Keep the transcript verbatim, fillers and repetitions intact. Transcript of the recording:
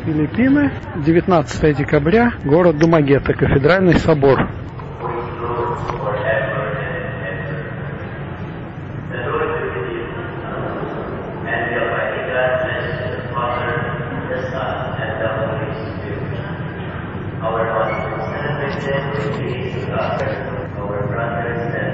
Филиппины, девятнадцатое декабря, город Думагета, кафедральный собор. Our brothers and